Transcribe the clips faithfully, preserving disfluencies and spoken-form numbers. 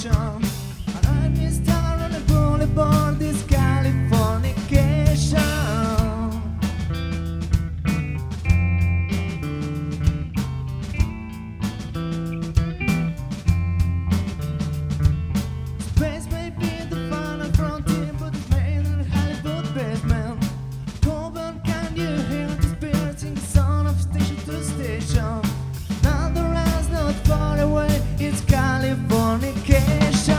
station. And I miss town on the boulevard, this Californication. Space may be the final frontier, but it's made in a Hollywood basement. Coburn, can you hear the spirits in the sound of station to station? Now the rest not far away, it's Californication.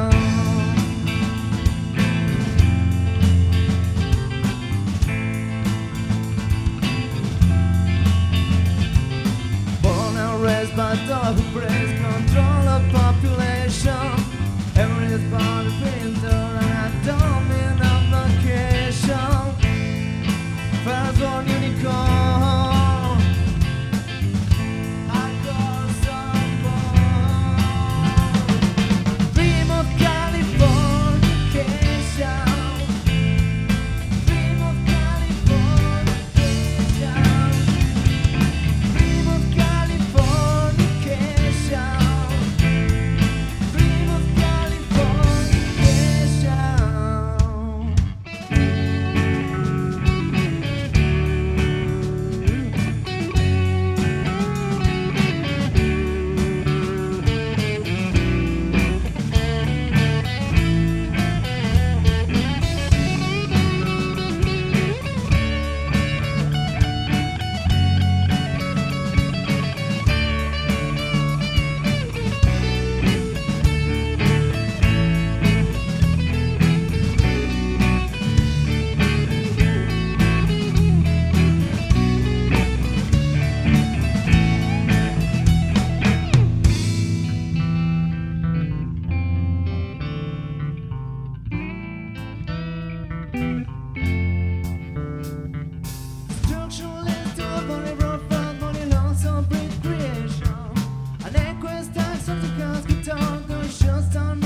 Born and raised by dog who praise control of population. Every part of winter and I don't mean on vacation. Firstborn unicorn, I call someone. Dream of Californication. Dream of Californication. Dream of Californication. Dream of structuralist to a body rough and body lonesome breed creation. An equus tax of the cast guitar, the shows down